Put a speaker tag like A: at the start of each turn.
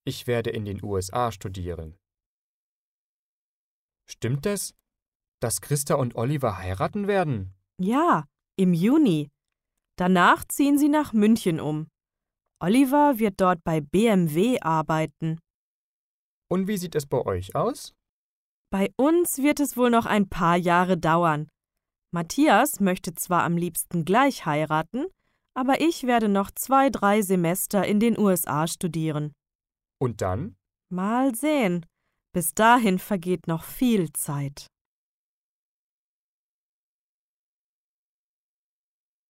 A: Ich werde in den USA studieren. Stimmt es, dass Christa und Oliver heiraten werden?
B: Ja, im Juni. Danach ziehen sie nach München um. Oliver wird dort bei BMW arbeiten.
A: Und wie sieht es bei euch aus?
B: Bei uns wird es wohl noch ein paar Jahre dauern. Matthias möchte zwar am liebsten gleich heiraten, aber ich werde noch 2, 3 Semester in den USA studieren.
A: Und dann?
B: Mal sehen. Bis dahin vergeht noch viel Zeit.